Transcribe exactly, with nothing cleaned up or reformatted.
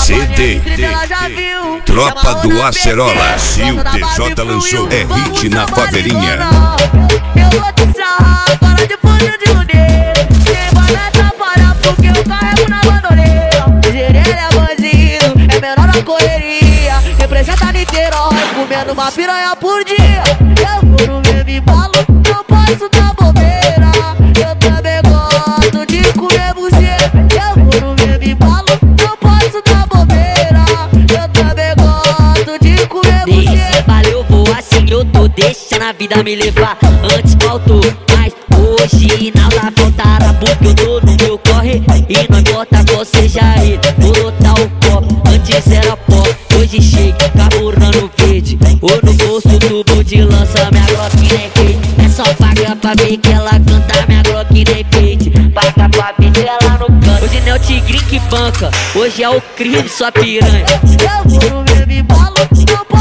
C D Tropa do Acerola. Se o T J lançou, é hit na faverinha. Eu vou te sarrar, para de fugir de unir. Quem vai me atrapalhar porque eu carrego na bandoleira. Gerele é bandido, é menor na correria. Representa Niterói, comendo uma piranha por dia. Eu vou no mesmo embalo, não posso dar bobeira. Eu também gosto de comer buceta. Eu vou no mesmo embalo, não posso dar bobeira. Eu também gosto de comer buceta. Desse valeu, vou assim, eu tô deixando a vida me levar. Antes faltou, mas hoje na aula faltará porque eu tô no meu corre. E não importa qual seja ele, vou lotar o copo. Antes era pó, hoje chega carburando verde. Ou no bolso tubo de lança, minha Glock nem fade. É só pagar pra ver que ela canta, minha Glock nem fade. Paga pra ver ela no canto. Hoje não é o tigrinho que banca, hoje é o crime, sua piranha. Eu vou no mesmo embalo, não posso